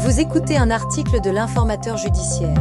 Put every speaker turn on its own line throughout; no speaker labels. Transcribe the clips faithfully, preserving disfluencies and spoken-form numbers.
Vous écoutez un article de l'Informateur judiciaire.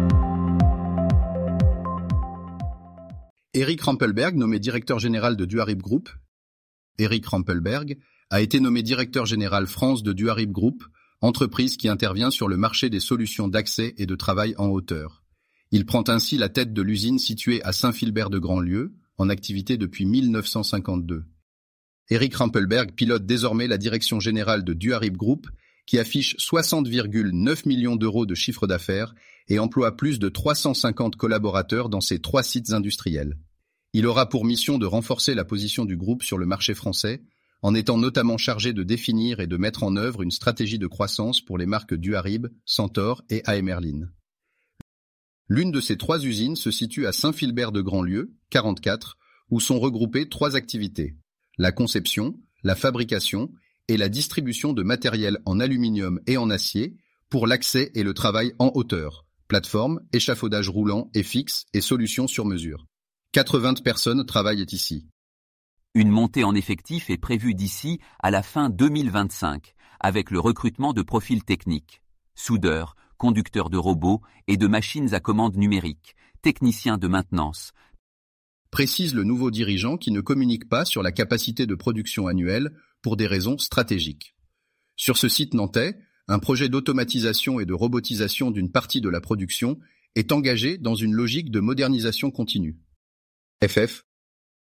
Eric Rampelberg, nommé directeur général de Duharib Group. Eric Rampelberg a été nommé directeur général France de Duharib Group, entreprise qui intervient sur le marché des solutions d'accès et de travail en hauteur. Il prend ainsi la tête de l'usine située à Saint-Philbert-de-Grandlieu, en activité depuis mille neuf cent cinquante-deux. Eric Rampelberg pilote désormais la direction générale de Duharib Group, qui affiche soixante virgule neuf millions d'euros de chiffre d'affaires et emploie plus de trois cent cinquante collaborateurs dans ses trois sites industriels. Il aura pour mission de renforcer la position du groupe sur le marché français, en étant notamment chargé de définir et de mettre en œuvre une stratégie de croissance pour les marques Duharib, Centaure et A M Erlin. L'une de ces trois usines se situe à Saint-Philbert-de-Grandlieu, quarante-quatre, où sont regroupées trois activités: la conception, la fabrication et la distribution de matériel en aluminium et en acier pour l'accès et le travail en hauteur, plateforme, échafaudage roulant et fixe et solutions sur mesure. quatre-vingts personnes travaillent ici.
Une montée en effectif est prévue d'ici à la fin deux mille vingt-cinq, avec le recrutement de profils techniques, soudeurs, conducteurs de robots et de machines à commande numérique, techniciens de maintenance,
précise le nouveau dirigeant qui ne communique pas sur la capacité de production annuelle pour des raisons stratégiques. Sur ce site nantais, un projet d'automatisation et de robotisation d'une partie de la production est engagé dans une logique de modernisation continue. F F